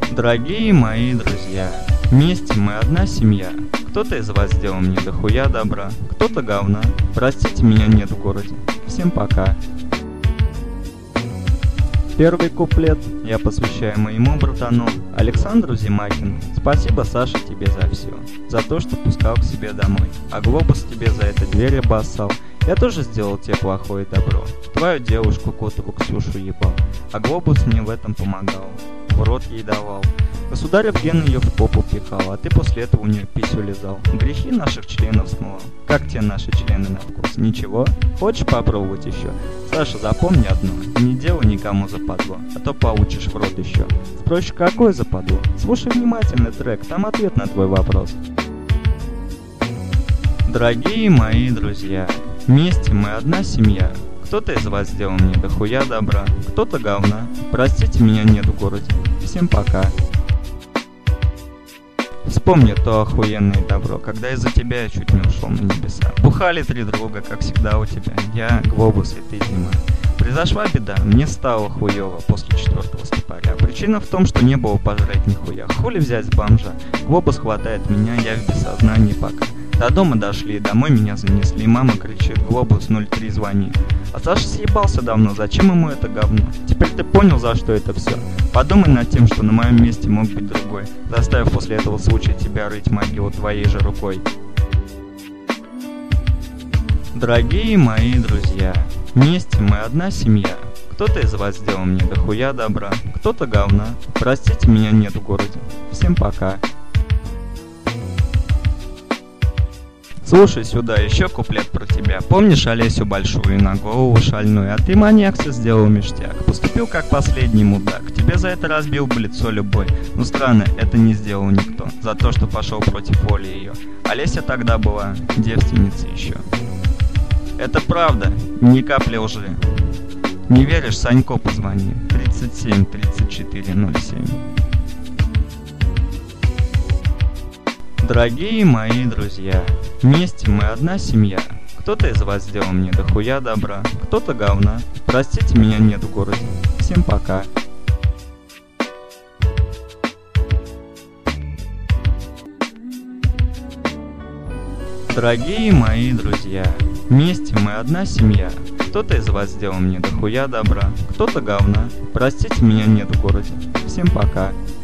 Дорогие мои друзья, вместе мы одна семья. Кто-то из вас сделал мне дохуя добра, кто-то говна. Простите, меня нет в городе. Всем пока. Первый куплет я посвящаю моему братану Александру Зимакину. Спасибо, Саша, тебе за все. За то, что пускал к себе домой. А глобус тебе за это дверь обоссал. Я тоже сделал тебе плохое добро. Твою девушку Котову Ксюшу ебал. А глобус мне в этом помогал. В рот ей давал. Государев ген ее в попу пихал, а ты после этого у нее писю лизал. Грехи наших членов смывал. Как те наши члены на вкус? Ничего? Хочешь попробовать еще? Саша, запомни одно. Не делай никому западло, а то получишь в рот еще. Спросишь, какое западло? Слушай внимательно трек, там ответ на твой вопрос. Дорогие мои друзья, вместе мы одна семья. Кто-то из вас сделал мне дохуя добра, кто-то говна. Простите, меня нет в городе. Всем пока. Вспомни то охуенное добро, когда из-за тебя я чуть не ушел на небеса. Бухали три друга, как всегда у тебя. Я, глобус и ты, зима. Произошла беда, мне стало хуёво после 4-го стопоря. Причина в том, что не было пожрать нихуя. Хули взять с бомжа? Глобус хватает меня, я в бессознании пока. До дома дошли, домой меня занесли. Мама кричит: глобус 03 звони. А Саша съебался давно, зачем ему это говно? Теперь ты понял, за что это все? Подумай над тем, что на моем месте мог быть другой, заставив после этого случая тебя рыть могилу твоей же рукой. Дорогие мои друзья, вместе мы одна семья. Кто-то из вас сделал мне дохуя добра, кто-то говна. Простите, меня нет в городе. Всем пока. Слушай сюда, еще куплет про тебя. Помнишь Олесю большую на голову шальную? А ты маньякся сделал ништяк. Поступил как последний мудак. Тебе за это разбил бы лицо любой. Ну странно, это не сделал никто. За то, что пошел против воли ее. Олеся тогда была девственницей еще. Это правда, ни капли лжи. Не веришь, Санько позвони. 37 34 07. Дорогие мои друзья, вместе мы одна семья. Кто-то из вас сделал мне дохуя добра, кто-то говна. Простите, меня нет в городе. Всем пока. Дорогие мои друзья, вместе мы одна семья. Кто-то из вас сделал мне дохуя добра, кто-то говна. Простите, меня нет в городе. Всем пока.